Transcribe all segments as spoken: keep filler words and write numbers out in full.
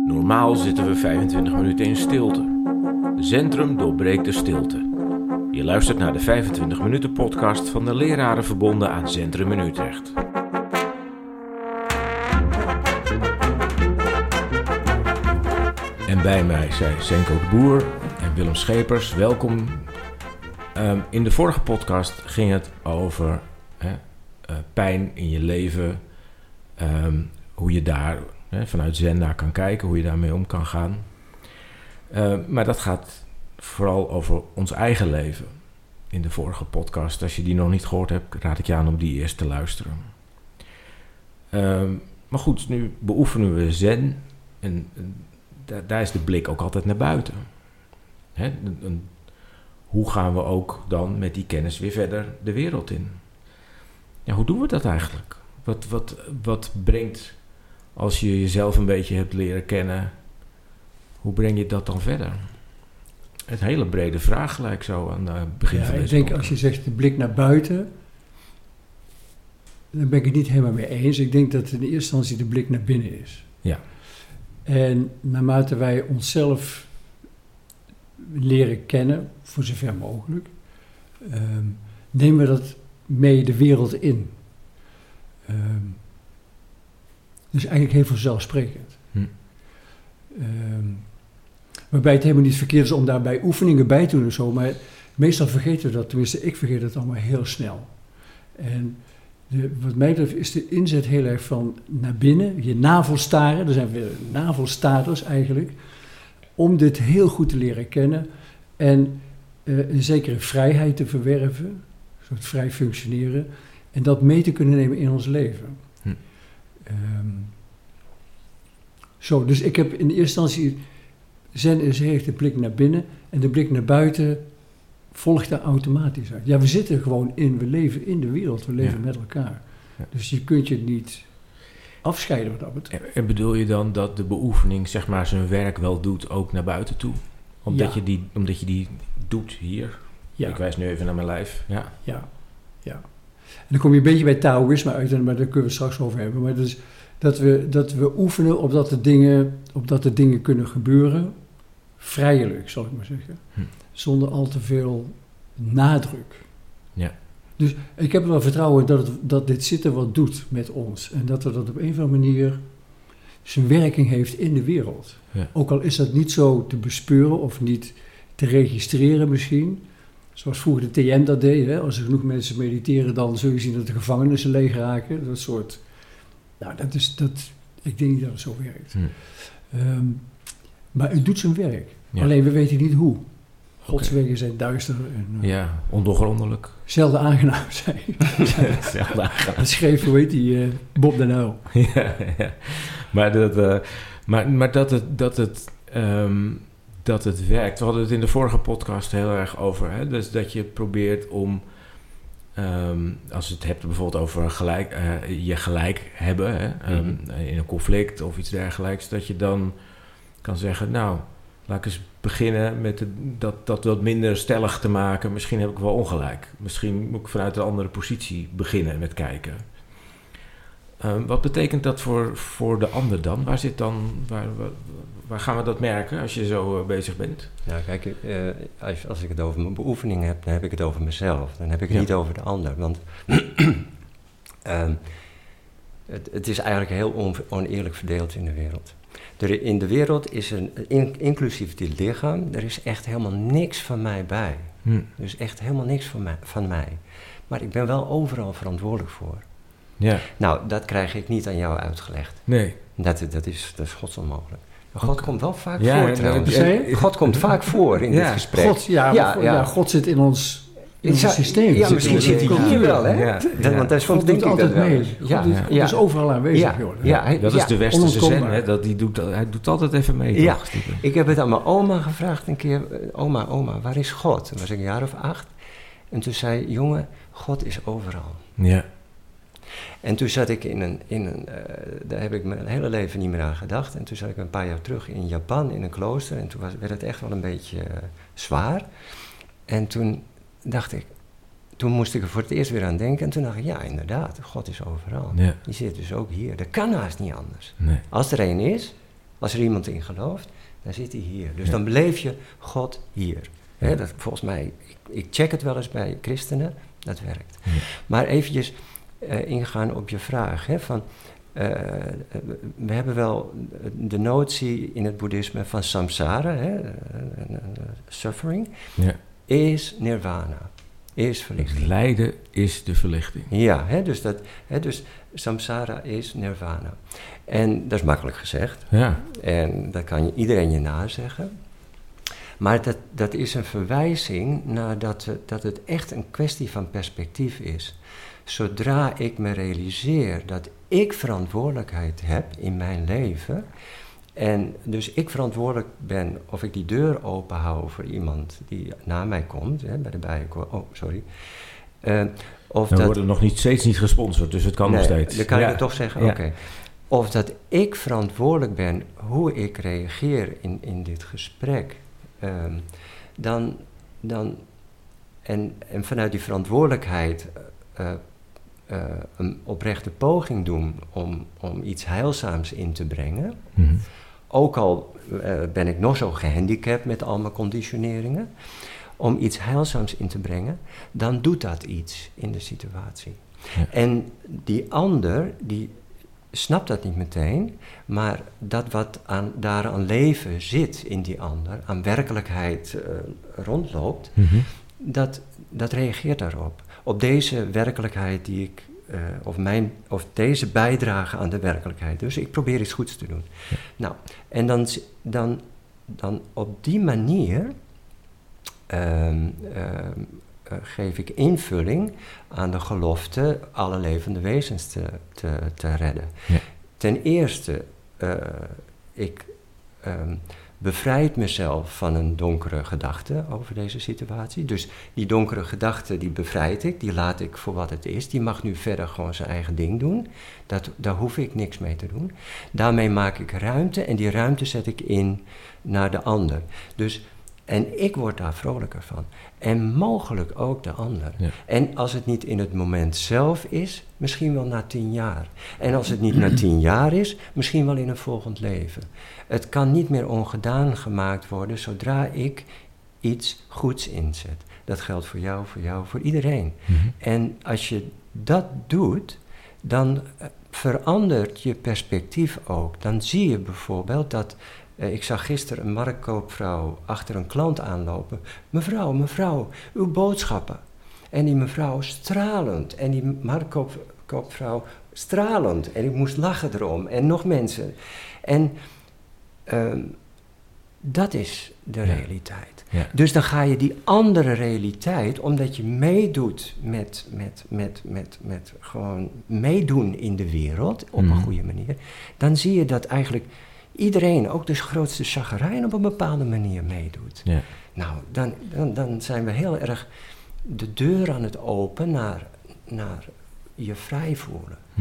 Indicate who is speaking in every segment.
Speaker 1: Normaal zitten we vijfentwintig minuten in stilte. Zentrum doorbreekt de stilte. Je luistert naar de vijfentwintig minuten podcast van de leraren verbonden aan Zentrum in Utrecht. En bij mij zijn Senko de Boer en Willem Schepers. Welkom. Um, in de vorige podcast ging het over hè, uh, pijn in je leven. Um, hoe je daar hè, vanuit Zen naar kan kijken. Hoe je daarmee om kan gaan. Uh, maar dat gaat vooral over ons eigen leven. In de vorige podcast. Als je die nog niet gehoord hebt, raad ik je aan om die eerst te luisteren. Um, maar goed, nu beoefenen we Zen. En uh, daar, daar is de blik ook altijd naar buiten. Hè, een, een, hoe gaan we ook dan met die kennis weer verder de wereld in? Ja, hoe doen we dat eigenlijk? Wat, wat, wat brengt, als je jezelf een beetje hebt leren kennen, hoe breng je dat dan verder? Het hele brede vraag gelijk zo aan het begin
Speaker 2: ja,
Speaker 1: van deze
Speaker 2: ik denk
Speaker 1: podcast.
Speaker 2: Als je zegt de blik naar buiten, dan ben ik het niet helemaal mee eens. Ik denk dat in de eerste instantie de blik naar binnen is.
Speaker 1: Ja.
Speaker 2: En naarmate wij onszelf leren kennen, voor zover mogelijk, um, nemen we dat mee de wereld in. Um, dus eigenlijk heel vanzelfsprekend. Hm. Um, waarbij het helemaal niet verkeerd is om daarbij oefeningen bij te doen of zo, maar meestal vergeten we dat, tenminste ik vergeet het allemaal heel snel. En de, wat mij betreft is de inzet heel erg van naar binnen, je navelstaren, er zijn weer navelstaders eigenlijk, om dit heel goed te leren kennen en uh, een zekere vrijheid te verwerven, een soort vrij functioneren, en dat mee te kunnen nemen in ons leven. Hm. Um, zo, dus ik heb in de eerste instantie, Zen is heeft de blik naar binnen en de blik naar buiten volgt daar automatisch uit. Ja, we zitten gewoon in, we leven in de wereld, we leven ja. met elkaar. Ja. Dus je kunt je niet afscheiden wat dat betreft.
Speaker 1: En bedoel je dan dat de beoefening zeg maar zijn werk wel doet ook naar buiten toe? Omdat, ja. je, die, omdat je die doet hier? Ja. Ik wijs nu even naar mijn lijf. Ja,
Speaker 2: ja. ja. En dan kom je een beetje bij Taoïsme uit, maar daar kunnen we het straks over hebben. Maar dat is dat we, dat we oefenen opdat de dingen, opdat de dingen kunnen gebeuren, vrijelijk, zal ik maar zeggen. Hm. Zonder al te veel nadruk.
Speaker 1: Ja.
Speaker 2: Dus ik heb er wel vertrouwen dat, het, dat dit zitten wat doet met ons. En dat er dat op een of andere manier zijn werking heeft in de wereld. Ja. Ook al is dat niet zo te bespeuren of niet te registreren misschien. Zoals vroeger de T M dat deed. Hè? Als er genoeg mensen mediteren, dan zul je zien dat de gevangenissen leeg raken. Dat soort. Nou, dat is dat. Ik denk niet dat het zo werkt. Hm. Um, maar het doet zijn werk. Ja. Alleen we weten niet hoe. Gods okay. wegen zijn duister en uh,
Speaker 1: ja, ondoorgrondelijk.
Speaker 2: Zelden aangenaam zijn.
Speaker 1: Zelden aangenaam.
Speaker 2: Dat schreef, hoe heet die, uh, Bob de Uyl.
Speaker 1: ja, ja. Maar, dat, uh, maar, maar dat het, dat, het, um, dat het werkt. We hadden het in de vorige podcast heel erg over. Hè? Dus dat je probeert om, um, als je het hebt bijvoorbeeld over gelijk, uh, je gelijk hebben. Hè? Um, mm-hmm. In een conflict of iets dergelijks. Dat je dan kan zeggen, nou, laat ik eens beginnen met de, dat, dat wat minder stellig te maken. Misschien heb ik wel ongelijk. Misschien moet ik vanuit een andere positie beginnen met kijken. Um, wat betekent dat voor, voor de ander dan? Waar zit dan, waar, waar, waar gaan we dat merken als je zo uh, bezig bent?
Speaker 3: Nou kijk, uh, als, als ik het over mijn beoefening heb, dan heb ik het over mezelf. Dan heb ik het
Speaker 1: ja.
Speaker 3: niet over de ander. Want um, het, het is eigenlijk heel on, oneerlijk verdeeld in de wereld. Er, in de wereld is er, in, inclusief dit lichaam, er is echt helemaal niks van mij bij. Hm. Er is echt helemaal niks van mij, van mij. Maar ik ben wel overal verantwoordelijk voor. Ja. Nou, dat krijg ik niet aan jou uitgelegd.
Speaker 1: Nee.
Speaker 3: Dat, dat, is, dat is gods onmogelijk. Maar God okay. komt wel vaak
Speaker 1: ja,
Speaker 3: voor trouwens.
Speaker 2: Ja,
Speaker 3: God komt vaak voor in
Speaker 1: ja.
Speaker 3: dit gesprek.
Speaker 2: God, ja, ja, ja. ja, God zit in ons... In ons
Speaker 3: ja,
Speaker 2: systeem.
Speaker 3: Ja, misschien zit hij hier wel, hè?
Speaker 1: Ja,
Speaker 3: dat,
Speaker 1: ja.
Speaker 3: Want dat is
Speaker 2: God doet altijd mee. God, ja, is, God ja. is overal aanwezig. Ja,
Speaker 3: ja, hij,
Speaker 1: dat is
Speaker 3: ja,
Speaker 1: de westerse zen, hè? Dat die doet, hij doet altijd even mee.
Speaker 3: Ja,
Speaker 1: toch,
Speaker 3: ik heb het aan mijn oma gevraagd een keer. Oma, oma, waar is God? Toen was ik een jaar of acht. En toen zei, jongen, God is overal.
Speaker 1: Ja.
Speaker 3: En toen zat ik in een, in een uh, daar heb ik mijn hele leven niet meer aan gedacht. En toen zat ik een paar jaar terug in Japan, in een klooster. En toen was, werd het echt wel een beetje uh, zwaar. En toen dacht ik, toen moest ik er voor het eerst weer aan denken. En toen dacht ik, ja, inderdaad, God is overal. Ja. Die zit dus ook hier. Dat kan haast niet anders.
Speaker 1: Nee.
Speaker 3: Als er één is, Als er iemand in gelooft, dan zit hij hier. Dus
Speaker 1: Ja.
Speaker 3: dan beleef je God hier.
Speaker 1: Ja.
Speaker 3: Hè, dat, volgens mij, ik, ik check het wel eens bij christenen, dat werkt.
Speaker 1: Ja.
Speaker 3: Maar eventjes uh, ingaan op je vraag. Hè, van, uh, we hebben wel de notie in het boeddhisme van samsara, hè, uh, uh, suffering,
Speaker 1: Ja.
Speaker 3: is nirvana, is verlichting.
Speaker 1: Het lijden is de verlichting.
Speaker 3: Ja, hè, dus, dat, hè, dus samsara is nirvana. En dat is makkelijk gezegd.
Speaker 1: Ja.
Speaker 3: En dat kan je, iedereen je nazeggen. Maar dat, dat is een verwijzing naar dat, dat het echt een kwestie van perspectief is. Zodra ik me realiseer dat ik verantwoordelijkheid heb in mijn leven, en dus ik verantwoordelijk ben of ik die deur open hou voor iemand die na mij komt, hè, bij de bijenkorf, oh sorry. Uh, of
Speaker 1: We
Speaker 3: dat,
Speaker 1: worden nog niet, steeds niet gesponsord, dus het kan
Speaker 3: nee,
Speaker 1: nog steeds.
Speaker 3: Dan kan
Speaker 1: ja.
Speaker 3: ik het toch zeggen,
Speaker 1: Ja.
Speaker 3: oké. Okay. Of dat ik verantwoordelijk ben hoe ik reageer in, in dit gesprek. Um, dan, dan, en, en vanuit die verantwoordelijkheid uh, uh, een oprechte poging doen om, om iets heilzaams in te brengen.
Speaker 1: Mm-hmm.
Speaker 3: Ook al uh, ben ik nog zo gehandicapt met al mijn conditioneringen. Om iets heilzaams in te brengen, dan doet dat iets in de situatie. Ja. En die ander, die snapt dat niet meteen, maar dat wat aan, daar aan leven zit in die ander, aan werkelijkheid uh, rondloopt,
Speaker 1: mm-hmm.
Speaker 3: dat, dat reageert daarop. Op deze werkelijkheid die ik, uh, of, mijn, of deze bijdrage aan de werkelijkheid. Dus ik probeer iets goeds te doen.
Speaker 1: Ja.
Speaker 3: Nou, en dan, dan, dan op die manier Um, uh, uh, geef ik invulling aan de gelofte alle levende wezens te, te, te redden.
Speaker 1: Ja.
Speaker 3: Ten eerste, uh, ik um, bevrijd mezelf van een donkere gedachte over deze situatie. Dus die donkere gedachte, die bevrijd ik, die laat ik voor wat het is. Die mag nu verder gewoon zijn eigen ding doen. Dat, daar hoef ik niks mee te doen. Daarmee maak ik ruimte en die ruimte zet ik in naar de ander. Dus... En ik word daar vrolijker van. En mogelijk ook de ander.
Speaker 1: Ja.
Speaker 3: En als het niet in het moment zelf is, misschien wel na tien jaar. En als het niet na tien jaar is, misschien wel in een volgend leven. Het kan niet meer ongedaan gemaakt worden zodra ik iets goeds inzet. Dat geldt voor jou, voor jou, voor iedereen.
Speaker 1: Mm-hmm.
Speaker 3: En als je dat doet, dan verandert je perspectief ook. Dan zie je bijvoorbeeld dat... Uh, ik zag gisteren een marktkoopvrouw achter een klant aanlopen. Mevrouw, mevrouw, uw boodschappen. En die mevrouw stralend. En die marktkoopvrouw stralend. En ik moest lachen erom. En nog mensen. En uh, dat is de
Speaker 1: ja.
Speaker 3: realiteit.
Speaker 1: Ja.
Speaker 3: Dus dan ga je die andere realiteit, omdat je meedoet met, met, met, met, met gewoon meedoen in de wereld, op mm. een goede manier. Dan zie je dat eigenlijk... Iedereen, ook de grootste chagrijn, op een bepaalde manier meedoet.
Speaker 1: Ja.
Speaker 3: Nou, dan, dan, dan zijn we heel erg de deur aan het open naar, naar je vrij voelen.
Speaker 1: Hm.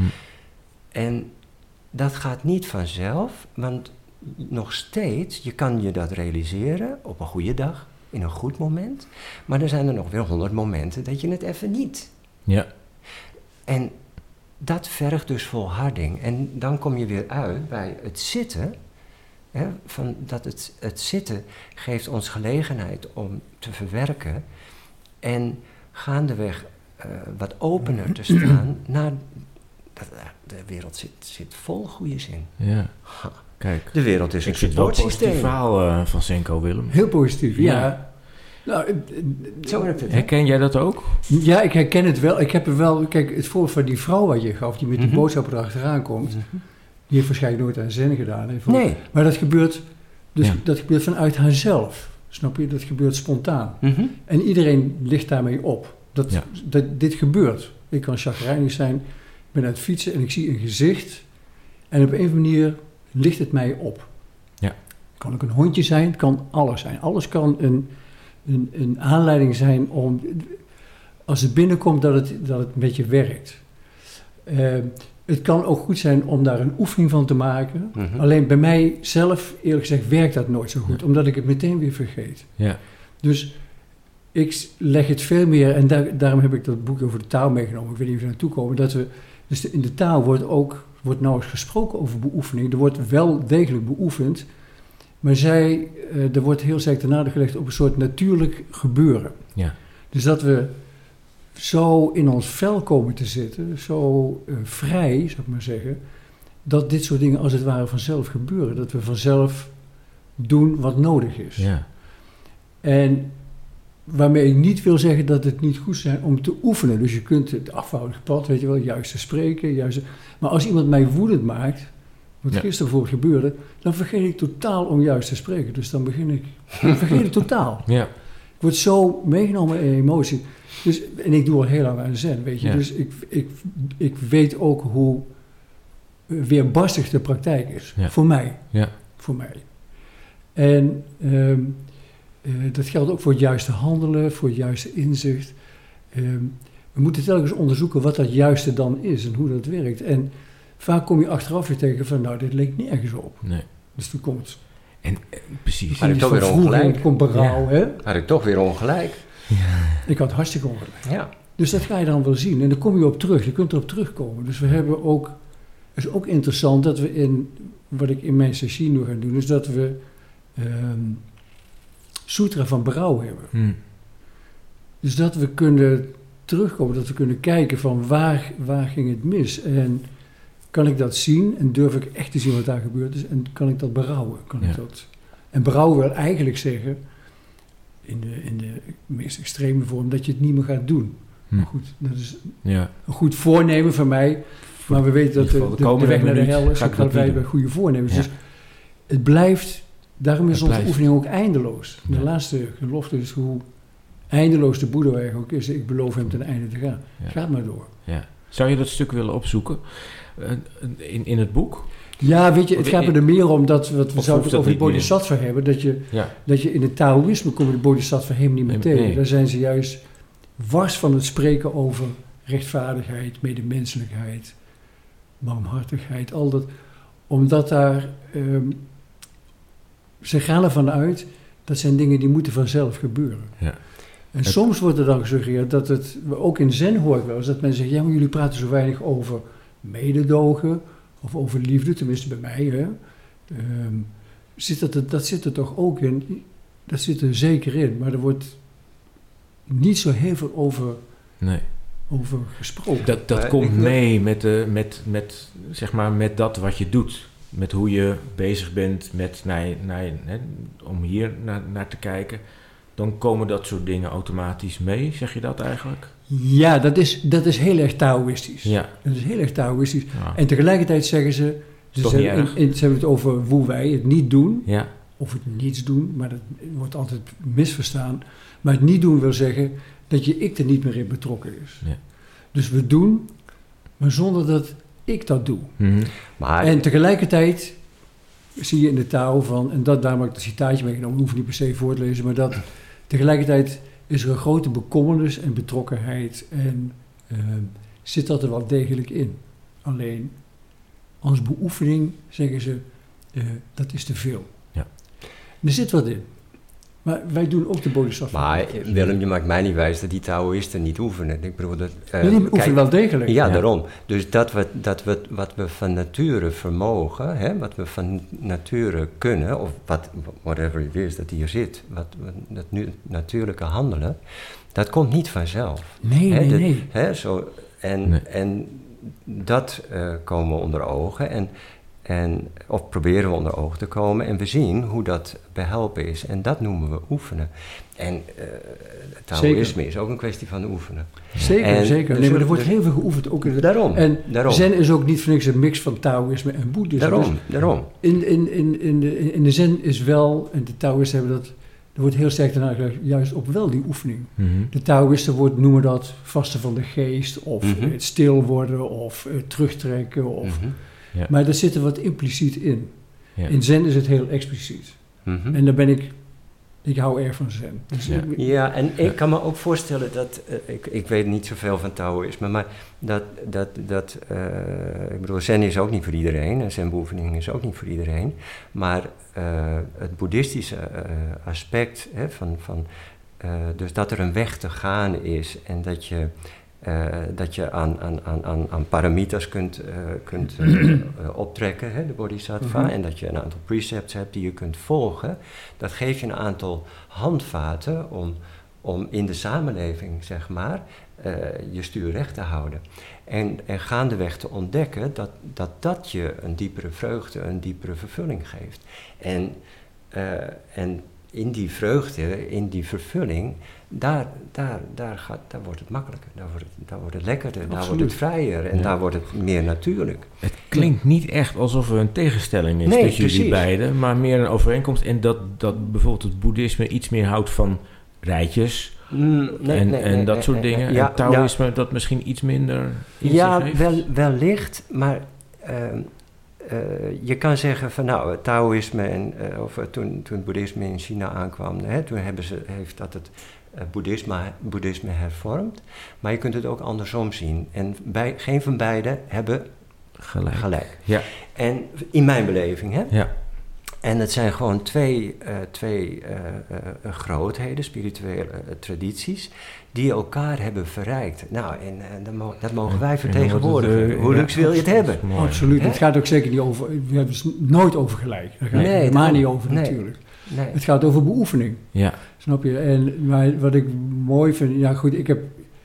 Speaker 3: En dat gaat niet vanzelf, want nog steeds, je kan je dat realiseren op een goede dag, in een goed moment. Maar er zijn er nog weer honderd momenten dat je het even niet.
Speaker 1: Ja.
Speaker 3: En dat vergt dus volharding. En dan kom je weer uit bij het zitten. Hè, van dat het, het zitten geeft ons gelegenheid om te verwerken. En gaandeweg uh, wat opener te staan. Naar, dat, de wereld zit, zit vol goede zin.
Speaker 1: Ja.
Speaker 3: Ha.
Speaker 1: Kijk.
Speaker 3: De wereld is
Speaker 1: Ik
Speaker 3: een
Speaker 1: vind het wel een positief
Speaker 3: supportsysteem.
Speaker 1: verhaal uh, van Senko, Willem.
Speaker 2: Heel positief, ja.
Speaker 1: Ja.
Speaker 2: Nou, uh,
Speaker 3: Zo werkt het. hè?
Speaker 1: Herken jij dat ook?
Speaker 2: ja, ik herken het wel. Ik heb er wel, kijk, het voorbeeld van die vrouw wat je gaf, die met die
Speaker 3: Mhm.
Speaker 2: boodschappen erachteraan komt,
Speaker 3: Mhm.
Speaker 2: die heeft waarschijnlijk nooit aan zin gedaan. Hè, voor-
Speaker 3: Nee.
Speaker 2: Maar dat gebeurt, dus
Speaker 1: Ja.
Speaker 2: dat gebeurt vanuit haarzelf. Snap je? Dat gebeurt spontaan.
Speaker 3: Mhm.
Speaker 2: En iedereen ligt daarmee op. Dat,
Speaker 1: Ja.
Speaker 2: dat dit gebeurt. Ik kan chagrijnig zijn, ik ben aan het fietsen en ik zie een gezicht. En op een of andere manier ligt het mij op.
Speaker 1: Ja.
Speaker 2: Het kan ook een hondje zijn, het kan alles zijn. Alles kan een, een, een aanleiding zijn om, als het binnenkomt, dat het, dat het een beetje werkt. Uh, het kan ook goed zijn om daar een oefening van te maken.
Speaker 3: Mhm.
Speaker 2: Alleen bij mij zelf, eerlijk gezegd, werkt dat nooit zo goed.
Speaker 1: Ja.
Speaker 2: Omdat ik het meteen weer vergeet.
Speaker 1: Ja.
Speaker 2: Dus ik leg het veel meer, en daar, daarom heb ik dat boek over de taal meegenomen. Ik weet niet of we naartoe komen. Dat we, dus de, in de taal wordt ook wordt nauwelijks gesproken over beoefening. Er wordt wel degelijk beoefend, maar zij, uh, er wordt heel sterk de nadruk gelegd op een soort natuurlijk gebeuren.
Speaker 1: Ja.
Speaker 2: Dus dat we zo in ons vel komen te zitten, zo uh, vrij, zou ik maar zeggen, dat dit soort dingen als het ware vanzelf gebeuren. Dat we vanzelf doen wat nodig is.
Speaker 1: Ja.
Speaker 2: En waarmee ik niet wil zeggen dat het niet goed is om te oefenen. Dus je kunt het afhoudend pad, weet je wel, juist te spreken. Juist te, maar als iemand mij woedend maakt, wat
Speaker 1: ja.
Speaker 2: gisteren bijvoorbeeld gebeurde, dan vergeet ik totaal om juist te spreken. Dus dan begin ik, dan vergeet ik totaal.
Speaker 1: Ja.
Speaker 2: Ik word zo meegenomen in emotie. Dus, en ik doe al heel lang aan zen, weet je.
Speaker 1: Ja.
Speaker 2: Dus ik, ik, ik weet ook hoe weerbarstig de praktijk is.
Speaker 1: Ja.
Speaker 2: Voor mij.
Speaker 1: Ja.
Speaker 2: Voor mij. En um, uh, dat geldt ook voor het juiste handelen, voor het juiste inzicht. Um, we moeten telkens onderzoeken wat dat juiste dan is en hoe dat werkt. En vaak kom je achteraf weer tegen van, nou, dit leek nergens op.
Speaker 1: Nee.
Speaker 2: Dus toen komt...
Speaker 1: En, eh, precies.
Speaker 3: Had ik toch weer
Speaker 2: vroeger,
Speaker 3: ongelijk.
Speaker 2: komt berouw,
Speaker 1: Ja.
Speaker 2: hè?
Speaker 3: Had ik toch weer ongelijk.
Speaker 1: Ja.
Speaker 2: Ik had hartstikke ongelijk.
Speaker 3: Ja.
Speaker 2: Dus dat ga je dan wel zien. En dan kom je op terug. Je kunt erop terugkomen. Dus we hebben ook... Het is ook interessant dat we in... Wat ik in mijn sessie nu ga doen, is dat we... Um, sutra van berouw hebben.
Speaker 1: Hm.
Speaker 2: Dus dat we kunnen terugkomen. Dat we kunnen kijken van waar, waar ging het mis. En kan ik dat zien? En durf ik echt te zien wat daar gebeurd is? En kan ik dat berouwen? Kan
Speaker 1: Ja.
Speaker 2: ik dat... En berouw wil eigenlijk zeggen... In de, in de meest extreme vorm, dat je het niet meer gaat doen.
Speaker 1: Hm.
Speaker 2: Maar goed, dat is
Speaker 1: Ja.
Speaker 2: een goed voornemen van mij. Maar we weten dat
Speaker 1: in ieder
Speaker 2: de,
Speaker 1: geval
Speaker 2: de,
Speaker 1: de
Speaker 2: de
Speaker 1: komende
Speaker 2: weg naar de
Speaker 1: minuut
Speaker 2: hel is
Speaker 1: ga ik dat
Speaker 2: gekwalificeerd
Speaker 1: niet
Speaker 2: bij
Speaker 1: doen.
Speaker 2: goede voornemens.
Speaker 1: Ja.
Speaker 2: Dus het blijft, daarom is
Speaker 1: Het
Speaker 2: onze
Speaker 1: blijft.
Speaker 2: oefening ook eindeloos. De
Speaker 1: Ja.
Speaker 2: laatste gelofte is hoe eindeloos de Boeddha eigenlijk ook is. Ik beloof hem ten einde te gaan.
Speaker 1: Ja.
Speaker 2: Gaat maar door.
Speaker 1: Ja. Zou je dat stuk willen opzoeken? Uh, in, in het boek?
Speaker 2: Ja, weet je, het
Speaker 1: Of
Speaker 2: gaat
Speaker 1: in-
Speaker 2: me er meer om dat we, wat we
Speaker 1: Of
Speaker 2: zouden
Speaker 1: hoeft
Speaker 2: het
Speaker 1: dat
Speaker 2: over de
Speaker 1: niet meer?
Speaker 2: bodhisattva hebben. Dat je,
Speaker 1: Ja.
Speaker 2: dat je in het Taoïsme kom je de bodhisattva helemaal niet meer
Speaker 1: Nee,
Speaker 2: tegen.
Speaker 1: nee.
Speaker 2: Daar zijn ze juist wars van het spreken over rechtvaardigheid, medemenselijkheid, barmhartigheid, al dat. Omdat daar, um, ze gaan ervan uit, dat zijn dingen die moeten vanzelf gebeuren.
Speaker 1: Ja.
Speaker 2: En
Speaker 1: Het-
Speaker 2: soms wordt er dan gesuggereerd dat het, ook in Zen hoor ik wel eens, dat mensen zeggen, ja, maar jullie praten zo weinig over mededogen of over liefde, tenminste bij mij, hè. Um, zit dat, er- dat zit er toch ook in, dat zit er zeker in, maar er wordt niet zo heel veel over,
Speaker 1: Nee.
Speaker 2: over gesproken.
Speaker 1: Dat, dat
Speaker 3: Maar
Speaker 1: komt
Speaker 3: ik-
Speaker 1: mee met, de, met, met, zeg maar, met dat wat je doet. Met hoe je bezig bent met, naar, naar, hè, om hier naar, naar te kijken. Dan komen dat soort dingen automatisch mee, zeg je dat eigenlijk?
Speaker 2: Ja, dat is, dat is heel erg Taoïstisch.
Speaker 1: Ja.
Speaker 2: Dat is heel erg Taoïstisch.
Speaker 1: Ja.
Speaker 2: En tegelijkertijd zeggen ze, ze,
Speaker 1: toch
Speaker 2: ze,
Speaker 1: niet
Speaker 2: hebben,
Speaker 1: erg?
Speaker 2: in, ze hebben het over hoe wij het niet doen,
Speaker 1: Ja.
Speaker 2: of het niets doen, maar dat wordt altijd misverstaan. Maar het niet doen wil zeggen dat je ik er niet meer in betrokken is.
Speaker 1: Ja.
Speaker 2: Dus we doen, maar zonder dat ik dat doe.
Speaker 1: Mhm.
Speaker 3: Maar
Speaker 2: En tegelijkertijd zie je in de Tao van, en dat, daarom heb ik het citaatje meegenomen, hoef ik niet per se voor te lezen, maar dat tegelijkertijd is er een grote bekommernis en betrokkenheid en uh, zit dat er wel degelijk in. Alleen, als beoefening zeggen ze, uh, dat is te veel.
Speaker 1: Ja.
Speaker 2: Er zit wat in. Maar wij doen ook de bodhisattva.
Speaker 3: Maar Willem, je maakt mij niet wijs dat die Taoïsten niet oefenen. Ik bedoel dat... eh,
Speaker 2: Nee, die oefenen
Speaker 3: kijk,
Speaker 2: wel degelijk.
Speaker 3: Ja,
Speaker 1: Ja.
Speaker 3: daarom. Dus dat, we, dat we, wat we van nature vermogen, hè, wat we van nature kunnen, of wat, whatever it is dat hier zit, wat, dat nu, natuurlijke handelen, dat komt niet vanzelf.
Speaker 2: Nee,
Speaker 3: Hè,
Speaker 2: nee,
Speaker 3: dat-
Speaker 2: nee.
Speaker 3: Hè, zo, en,
Speaker 1: Nee.
Speaker 3: en dat uh, komen we onder ogen. En, en, of proberen we onder ogen te komen. En we zien hoe dat behelpen is. En dat noemen we oefenen. En uh, het Taoïsme
Speaker 2: Zeker.
Speaker 3: is ook een kwestie van oefenen.
Speaker 2: Zeker,
Speaker 3: En
Speaker 2: zeker.
Speaker 3: dus
Speaker 2: Nee, maar er
Speaker 3: we-
Speaker 2: wordt
Speaker 3: dus-
Speaker 2: heel veel geoefend. Ook in de,
Speaker 3: Daarom,
Speaker 2: en
Speaker 3: daarom.
Speaker 2: Zen is ook niet voor niks een mix van Taoïsme en Boeddhisme.
Speaker 3: Daarom,
Speaker 2: Dus
Speaker 3: daarom.
Speaker 2: in, in, in, in, de, in de Zen is wel, en de Taoïsten hebben dat, er wordt heel sterk daarna gelegd, juist op wel die oefening.
Speaker 1: Mhm.
Speaker 2: De Taoïsten wordt, noemen dat vasten van de geest, of
Speaker 3: Mhm.
Speaker 2: het stil worden, of uh, terugtrekken. Of,
Speaker 3: Mhm,
Speaker 1: Ja.
Speaker 2: Maar daar zit er wat impliciet in.
Speaker 1: Ja.
Speaker 2: In Zen is het heel expliciet.
Speaker 3: mhm.
Speaker 2: En daar ben ik, ik hou erg van Zen. Dus
Speaker 1: Ja.
Speaker 2: ik-
Speaker 3: Ja, en ik kan me ook voorstellen dat, uh, ik, ik weet niet zoveel van Taoïsme, maar dat, dat, dat uh, ik bedoel, Zen is ook niet voor iedereen, en Zen-beoefening is ook niet voor iedereen, maar uh, het boeddhistische uh, aspect, hè, van, van, uh, dus dat er een weg te gaan is en dat je Uh, dat je aan, aan, aan, aan parameters kunt, uh, kunt uh, uh, optrekken, hè, de bodhisattva, mm-hmm. en dat je een aantal precepts hebt die je kunt volgen. Dat geeft je een aantal handvaten om, om in de samenleving, zeg maar, uh, je stuur recht te houden. En, en gaandeweg te ontdekken dat, dat dat je een diepere vreugde, een diepere vervulling geeft. En, uh, en in die vreugde, in die vervulling, daar, daar, daar, gaat, daar wordt het makkelijker, daar wordt het, daar wordt het lekkerder, Absoluut. Daar wordt het vrijer en ja. daar wordt het meer natuurlijk.
Speaker 1: Het klinkt niet echt alsof er een tegenstelling is
Speaker 3: nee,
Speaker 1: tussen jullie beiden, maar meer een overeenkomst. En dat, dat bijvoorbeeld het boeddhisme iets meer houdt van rijtjes mm, nee, en, nee, en nee, dat nee, soort nee, dingen. Ja, en Taoïsme ja. dat misschien iets minder
Speaker 3: Ja,
Speaker 1: heeft.
Speaker 3: wel, wellicht, maar... Uh, Uh, je kan zeggen van nou, Taoïsme en uh, of uh, toen, toen het boeddhisme in China aankwam, hè, toen hebben ze, heeft dat het uh, boeddhisme, boeddhisme hervormd. Maar je kunt het ook andersom zien. En bij, geen van beiden hebben
Speaker 1: gelijk.
Speaker 3: gelijk.
Speaker 1: Ja.
Speaker 3: En in mijn beleving, hè?
Speaker 1: Ja.
Speaker 3: En het zijn gewoon twee, uh, twee uh, uh, grootheden, spirituele uh, tradities, die elkaar hebben verrijkt. Nou, en uh, dat, mo- dat mogen wij vertegenwoordigen. Uh, Hoe luxe ja, wil je het hebben?
Speaker 2: Absoluut. Het gaat ook zeker niet over, we hebben het nooit over gelijk. Daar gaat
Speaker 3: nee,
Speaker 2: het maar niet over nee, natuurlijk.
Speaker 3: Nee.
Speaker 2: Het gaat over beoefening.
Speaker 1: Ja.
Speaker 2: Snap je? En maar wat ik mooi vind, ja goed, ik heb,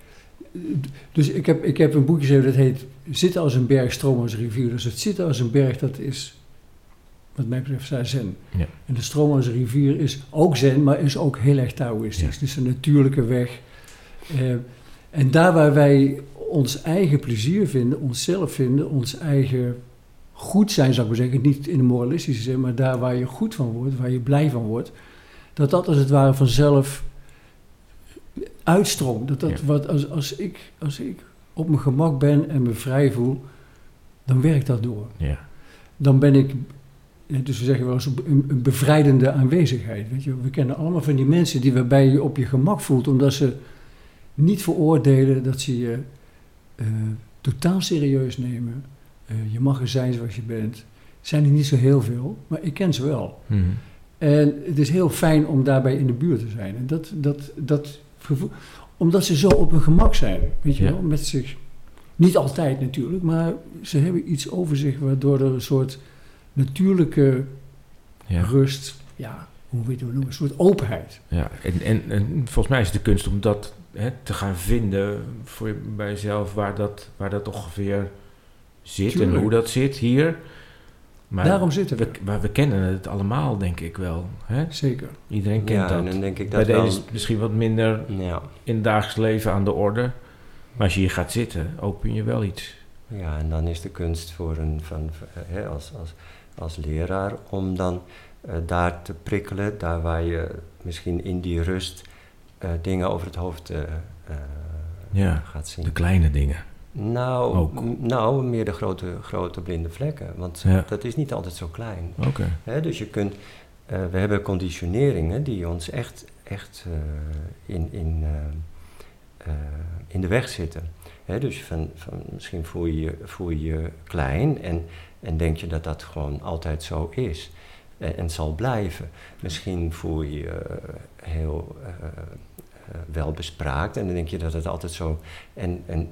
Speaker 2: dus ik heb, ik heb een boekje geschreven dat heet Zitten als een berg, stromen als een rivier. Dus het zitten als een berg, dat is... wat mij betreft zen.
Speaker 1: Ja.
Speaker 2: En de stroom als een rivier is ook zen, maar is ook heel erg Taoïstisch. Ja. Dus een natuurlijke weg. Uh, en daar waar wij ons eigen plezier vinden, onszelf vinden, ons eigen goed zijn, zou ik maar zeggen, niet in de moralistische zin, maar daar waar je goed van wordt, waar je blij van wordt, dat dat als het ware vanzelf uitstroomt. Dat dat ja. wat, als, als, ik, als ik op mijn gemak ben en me vrij voel, dan werkt dat door.
Speaker 1: Ja.
Speaker 2: Dan ben ik... Dus we zeggen wel eens een, een bevrijdende aanwezigheid. Weet je? We kennen allemaal van die mensen die waarbij je op je gemak voelt, omdat ze niet veroordelen, dat ze je uh, totaal serieus nemen. Uh, je mag er zijn zoals je bent. Zijn er niet zo heel veel, maar ik ken ze wel.
Speaker 1: Mm-hmm.
Speaker 2: En het is heel fijn om daarbij in de buurt te zijn. En dat, dat, dat gevoel, omdat ze zo op hun gemak zijn, weet je ja. wel, met zich. Niet altijd natuurlijk, maar ze hebben iets over zich waardoor er een soort natuurlijke ja. rust, ja, hoe weet je het noemen, een soort openheid.
Speaker 1: Ja, en, en, en volgens mij is het de kunst om dat hè, te gaan vinden voor je, bij jezelf, waar dat, waar dat ongeveer zit Tuurlijk. En hoe dat zit hier. Maar
Speaker 2: Daarom zitten we.
Speaker 1: we. Maar we kennen het allemaal, denk ik wel. Hè?
Speaker 2: Zeker.
Speaker 1: Iedereen kent
Speaker 3: ja,
Speaker 1: dat.
Speaker 3: En dan denk ik dat
Speaker 1: bij
Speaker 3: wel...
Speaker 1: deze is het misschien wat minder
Speaker 3: ja.
Speaker 1: in het dagelijks leven aan de orde. Maar als je hier gaat zitten, open je wel iets.
Speaker 3: Ja, en dan is de kunst voor een, van, hè, als, als, als leraar, om dan uh, daar te prikkelen, daar waar je misschien in die rust uh, dingen over het hoofd uh, uh,
Speaker 1: ja,
Speaker 3: gaat zien.
Speaker 1: De kleine dingen.
Speaker 3: Nou, m- nou meer de grote, grote blinde vlekken, want ja. dat is niet altijd zo klein.
Speaker 1: Okay.
Speaker 3: Hè, dus je kunt, uh, we hebben conditioneringen die ons echt, echt uh, in, in, uh, uh, in de weg zitten. Hè, dus van, van, misschien voel je je, voel je, je klein en, en denk je dat dat gewoon altijd zo is en, en zal blijven. Misschien voel je je uh, heel uh, uh, welbespraakt en dan denk je dat het altijd zo... En, en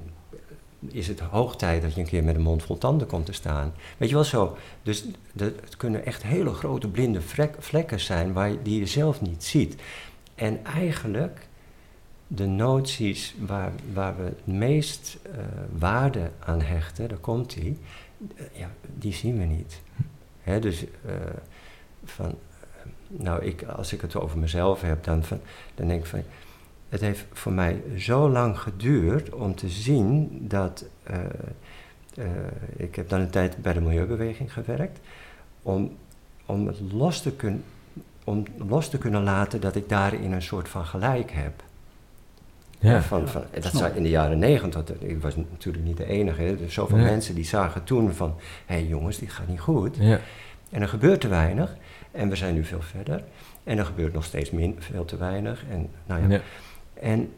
Speaker 3: is het hoog tijd dat je een keer met een mond vol tanden komt te staan. Weet je wel zo? Dus de, het kunnen echt hele grote blinde vrek, vlekken zijn waar je, die je zelf niet ziet. En eigenlijk... de noties waar, waar we het meest uh, waarde aan hechten, daar komt die, uh, ja, die zien we niet. Hè, dus uh, van, uh, nou, ik, als ik het over mezelf heb, dan, van, dan denk ik van, het heeft voor mij zo lang geduurd om te zien dat, uh, uh, ik heb dan een tijd bij de milieubeweging gewerkt, om, om het los te, kun, om los te kunnen laten dat ik daarin een soort van gelijk heb. Ja. Van, van, dat zag in de jaren negentig, ik was natuurlijk niet de enige, hè, er zoveel ja. mensen die zagen toen van, hé hey jongens, dit gaat niet goed.
Speaker 1: Ja.
Speaker 3: En er gebeurt te weinig, en we zijn nu veel verder, en er gebeurt nog steeds min, veel te weinig. En, nou ja. Ja. En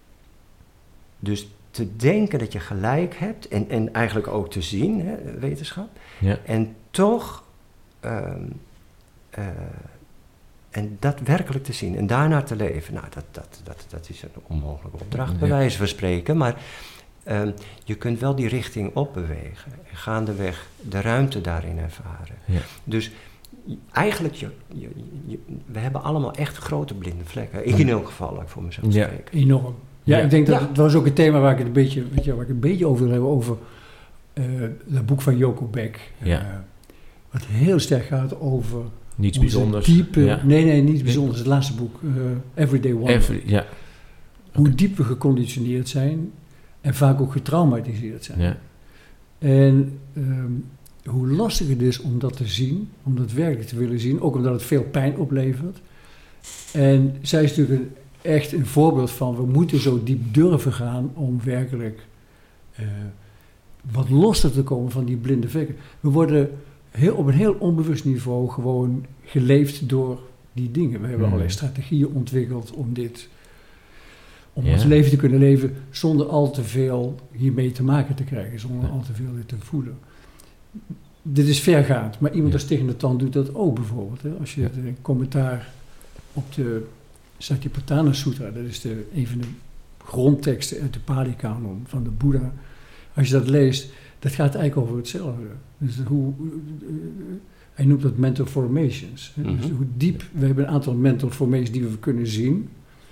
Speaker 3: dus te denken dat je gelijk hebt, en, en eigenlijk ook te zien, hè, wetenschap,
Speaker 1: ja.
Speaker 3: en toch... Um, uh, En dat werkelijk te zien en daarnaar te leven, nou, dat, dat, dat, dat is een onmogelijke opdracht, bij ja. wijze van spreken. Maar Um, je kunt wel die richting opbewegen. En gaandeweg de ruimte daarin ervaren.
Speaker 1: Ja.
Speaker 3: Dus eigenlijk, je, je, je, we hebben allemaal echt grote blinde vlekken. Ik in elk geval, ik voor mezelf
Speaker 1: Ja.
Speaker 3: spreken.
Speaker 2: Enorm. Ja,
Speaker 1: Ja.
Speaker 2: ik denk dat
Speaker 3: Ja.
Speaker 2: het was ook een thema waar ik het een beetje, weet je, waar ik een beetje over wil hebben, over uh, het boek van Joko Beck. Uh,
Speaker 1: Ja.
Speaker 2: Wat heel sterk gaat over
Speaker 1: Niets
Speaker 2: onze
Speaker 1: bijzonders.
Speaker 2: diepe,
Speaker 1: Ja.
Speaker 2: nee, nee, niets bijzonders. Het laatste boek, uh, Everyday Wonder.
Speaker 1: Every, ja.
Speaker 2: Hoe
Speaker 1: Oké.
Speaker 2: diep we geconditioneerd zijn en vaak ook getraumatiseerd zijn.
Speaker 1: Ja.
Speaker 2: En um, hoe lastig het is om dat te zien, om dat werkelijk te willen zien, ook omdat het veel pijn oplevert. En zij is natuurlijk een, echt een voorbeeld van, we moeten zo diep durven gaan om werkelijk uh, wat losser te komen van die blinde vlekken. We worden heel, op een heel onbewust niveau gewoon geleefd door die dingen. We hebben
Speaker 1: Hmm.
Speaker 2: allerlei strategieën ontwikkeld om dit, om
Speaker 1: Ja.
Speaker 2: ons leven te kunnen leven zonder al te veel hiermee te maken te krijgen, zonder
Speaker 1: Ja.
Speaker 2: al te veel dit te voelen. Dit is vergaand, maar iemand
Speaker 1: Ja.
Speaker 2: als tegen de tand doet dat ook bijvoorbeeld. Hè? Als je
Speaker 1: Ja.
Speaker 2: de commentaar op de Satipatthana Sutra, dat is de, een van de grondteksten uit de Pali-kanon van de Boeddha. Als je dat leest, dat gaat eigenlijk over hetzelfde. Dus hoe, hij noemt dat mental formations. Hè? Dus
Speaker 3: Mhm.
Speaker 2: hoe diep, we hebben een aantal mental formations die we kunnen zien,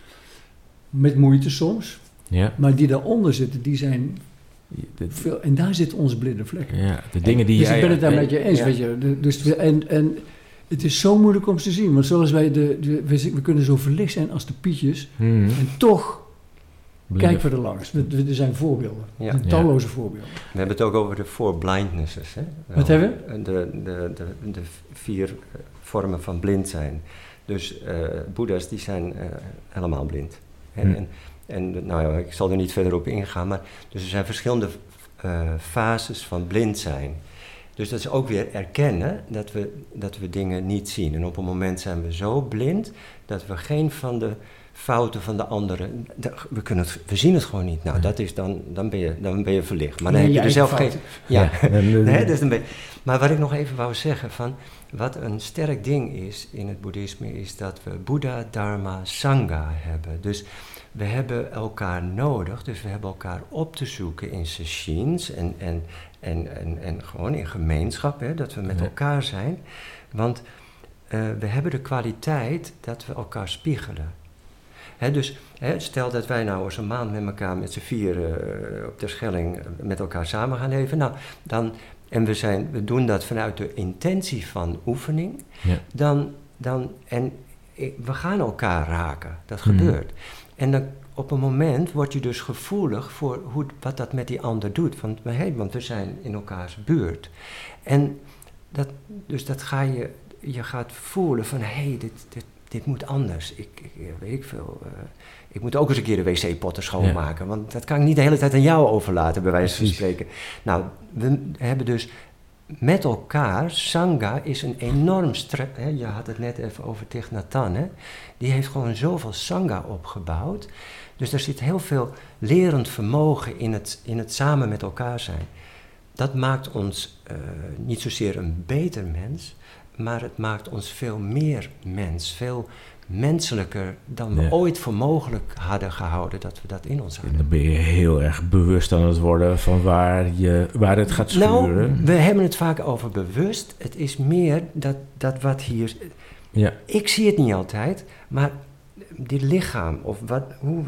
Speaker 2: met moeite soms,
Speaker 1: Ja.
Speaker 2: maar die daaronder zitten, die zijn
Speaker 1: De,
Speaker 2: veel, en daar zitten onze blinde vlekken.
Speaker 1: ja, de dingen die
Speaker 2: Dus
Speaker 1: jij...
Speaker 2: ik ben het daar
Speaker 3: en-
Speaker 2: met je eens,
Speaker 3: ja.
Speaker 2: weet je. De- Dus we, en, en het is zo moeilijk om te zien, want zoals wij, de, de, we, zi- we kunnen zo verlicht zijn als de pietjes,
Speaker 1: Hmm.
Speaker 2: en toch
Speaker 1: Blinde-
Speaker 2: kijken we er langs. We- we- Er zijn voorbeelden,
Speaker 3: Ja.
Speaker 2: er zijn
Speaker 1: Ja.
Speaker 2: talloze voorbeelden.
Speaker 3: We hebben het ook over de four blindnesses. Hè?
Speaker 2: Wat hebben we?
Speaker 3: De, de, de, de vier eh, vormen van blind zijn. Dus uh, boeddha's die zijn uh, helemaal blind. En,
Speaker 1: Hmm.
Speaker 3: en, en nou ja, ik zal er niet verder op ingaan, maar dus er zijn verschillende uh, fases van blind zijn. Dus dat is ook weer erkennen dat we, dat we dingen niet zien. En op een moment zijn we zo blind dat we geen van de fouten van de anderen, de, we, kunnen het, we zien het gewoon niet. Nou, dat is dan, dan, ben je, dan ben je verlicht. Maar dan
Speaker 2: Nee,
Speaker 3: heb je er
Speaker 2: je
Speaker 3: zelf
Speaker 2: eigen
Speaker 3: geen... Ja,
Speaker 1: Ja. En,
Speaker 3: nee, dat is een beetje... Maar wat ik nog even wou zeggen, van wat een sterk ding is in het boeddhisme, is dat we Boeddha, Dharma, Sangha hebben. Dus we hebben elkaar nodig, dus we hebben elkaar op te zoeken in sessions en, en, en, en, en gewoon in gemeenschap, hè, dat we met
Speaker 1: Ja.
Speaker 3: elkaar zijn. Want uh, we hebben de kwaliteit dat we elkaar spiegelen. Hè, dus hè, stel dat wij nou eens een maand met elkaar met z'n vieren uh, op Terschelling uh, met elkaar samen gaan leven, nou, dan... En we, zijn, we doen dat vanuit de intentie van oefening.
Speaker 1: Ja.
Speaker 3: Dan, dan, en we gaan elkaar raken. Dat
Speaker 1: Mhm.
Speaker 3: gebeurt. En dan, op een moment word je dus gevoelig voor hoe, wat dat met die ander doet. Want, hey, want we zijn in elkaars buurt. En dat, dus dat ga je, je gaat voelen van, hé, hey, dit, dit, dit moet anders. Ik, ik weet ik veel... Uh, Ik moet ook eens een keer de wc-potten schoonmaken. Ja. Want dat kan ik niet de hele tijd aan jou overlaten, bij wijze van spreken. Nou, we hebben dus met elkaar... Sangha is een enorm... Stre- hè, je had het net even over Thich Nhat Hanh. Hè? Die heeft gewoon zoveel Sangha opgebouwd. Dus er zit heel veel lerend vermogen in het, in het samen met elkaar zijn. Dat maakt ons uh, niet zozeer een beter mens... maar het maakt ons veel meer mens. Veel menselijker dan we
Speaker 1: ja.
Speaker 3: ooit voor mogelijk hadden gehouden dat we dat in ons hadden.
Speaker 1: Dan ben je heel erg bewust aan het worden van waar, je, waar het gaat schuren.
Speaker 3: Nou, we hebben het vaak over bewust. Het is meer dat, dat wat hier...
Speaker 1: Ja.
Speaker 3: Ik zie het niet altijd, maar dit lichaam, of wat, hoe,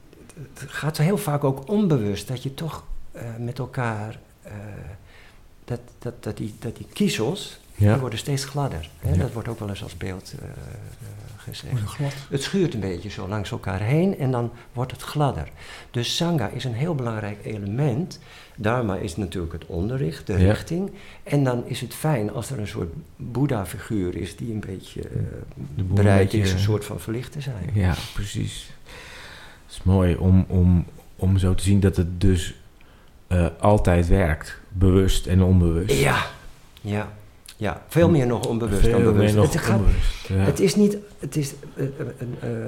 Speaker 3: het gaat heel vaak ook onbewust, dat je toch uh, met elkaar... Uh, dat, dat, dat, die, dat die kiezels,
Speaker 1: ja.
Speaker 3: die worden steeds gladder. Hè? Ja. Dat wordt ook wel eens als beeld uh, uh, gezegd.
Speaker 2: Glad.
Speaker 3: Het schuurt een beetje zo langs elkaar heen en dan wordt het gladder. Dus Sangha is een heel belangrijk element. Dharma is natuurlijk het onderricht, de
Speaker 1: ja.
Speaker 3: richting. En dan is het fijn als er een soort Boeddha-figuur is die een beetje uh, bereid is een soort van verlicht te zijn.
Speaker 1: Ja, precies. Het is mooi om, om, om zo te zien dat het dus uh, altijd werkt. Bewust en onbewust.
Speaker 3: Ja, ja. Ja, veel meer nog onbewust
Speaker 1: veel
Speaker 3: dan bewust.
Speaker 1: Meer nog
Speaker 3: het, gaat,
Speaker 1: onbewust ja.
Speaker 3: het is niet... Het is, uh, uh, uh,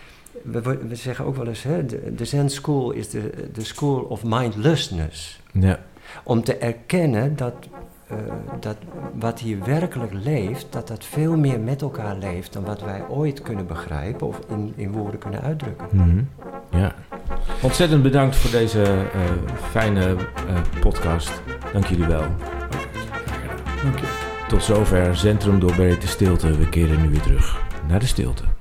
Speaker 3: we, we zeggen ook wel eens, hè, de, de Zen School is de, de school of mindlessness.
Speaker 1: Ja.
Speaker 3: Om te erkennen dat, uh, dat wat hier werkelijk leeft, dat dat veel meer met elkaar leeft dan wat wij ooit kunnen begrijpen of in, in woorden kunnen uitdrukken.
Speaker 1: Mm-hmm. Ja, Ontzettend bedankt voor deze uh, fijne uh, podcast. Dank jullie wel.
Speaker 2: Dank je.
Speaker 1: Tot zover Centrum Doorbreekt de Stilte. We keren nu weer terug naar de stilte.